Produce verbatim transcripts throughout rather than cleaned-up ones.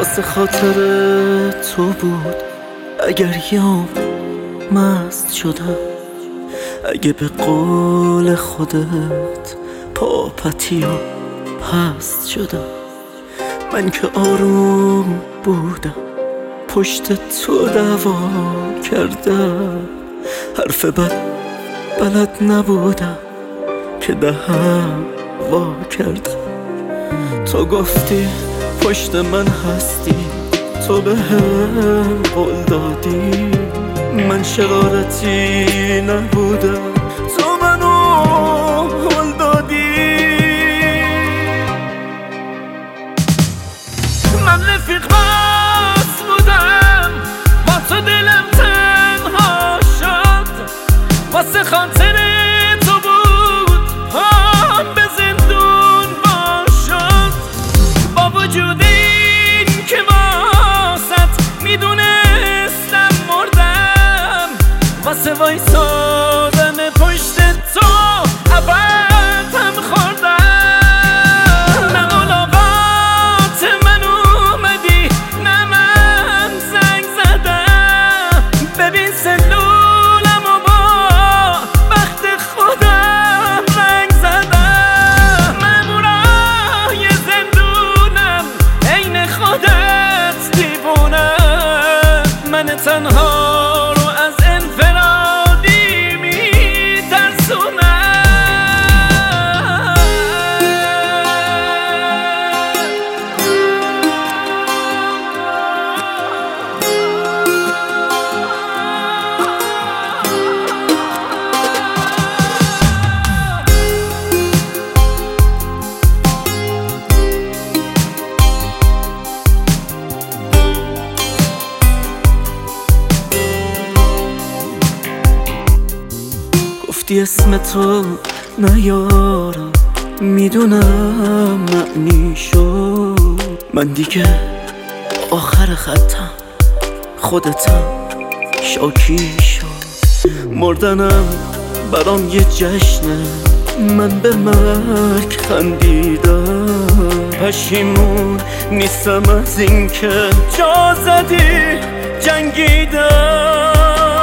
واسه خاطر تو بود اگر یام مست شدم، اگه به قول خودت پاپتی و پست شدم. من که آروم بودم پشت تو دعوا کردم، حرف بد بلد نبودم که دهم وا کردم. تو گفتی پشت من هستی، تو به هم قول دادی، من شرارتی نبودم، تو منو قول دادی. من رفیق بس بودم با تو، دلم تنها شد واسه خاطر تو بود هم به زندون باشد. با وجود این که واسط میدونستم مردم، واسه وایسادن پشت تو ابد هم خوردم. نه ملاقات من اومدی نه من زنگ زدم، ببین سلولم و با بخت خودم رنگ زدم. مامورای زندونم عین خودت دیوونم، من تنها رو از انفرادی میترسونم. گفتی اسم تو نیارم، میدونم معنی شد، من دیگه آخر خطم، خودتم شاکی شد. مردنم برام یه جشنه، من به مرگ خندیدم، پشیمون نیستم از این که جا زدی جنگیدم.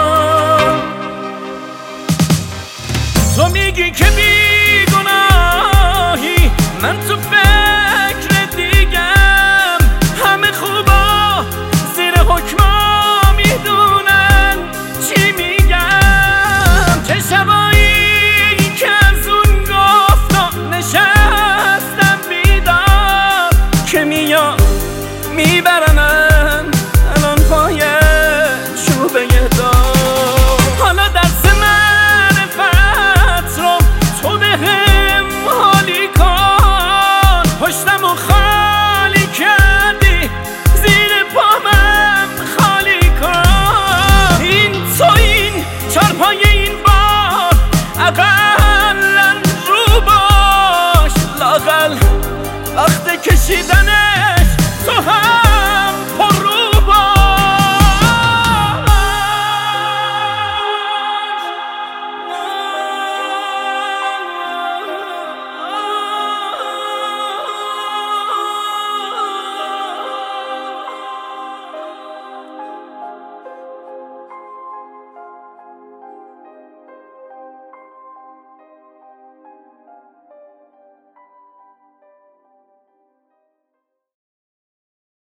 تو میگی که بیگناهی، من تو فکر دیگم، همه خوبا زیر حکما میدونن چی میگم. چه شبایی که از اون گفتا نشستم بیدار، که میاد میبرم